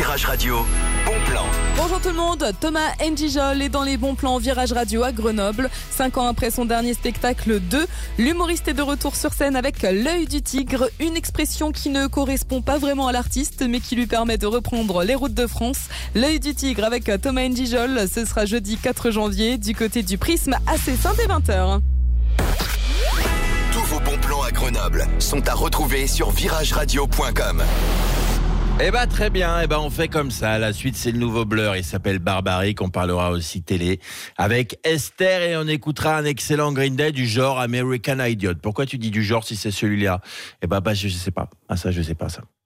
Virage Radio, bon plan. Bonjour tout le monde, Thomas N'Djol est dans les bons plans Virage Radio à Grenoble. 5 ans après son dernier spectacle 2, l'humoriste est de retour sur scène avec l'œil du tigre, une expression qui ne correspond pas vraiment à l'artiste mais qui lui permet de reprendre les routes de France. L'œil du tigre avec Thomas N'Djol, ce sera jeudi 4 janvier du côté du Prisme à Cessin dès 20h. Tous vos bons plans à Grenoble sont à retrouver sur virageradio.com. Très bien, on fait comme ça. La suite, c'est le nouveau Blur, il s'appelle Barbaric, on parlera aussi télé avec Esther et on écoutera un excellent Green Day du genre American Idiot. Pourquoi tu dis du genre si c'est celui-là? Je sais pas. Je sais pas ça.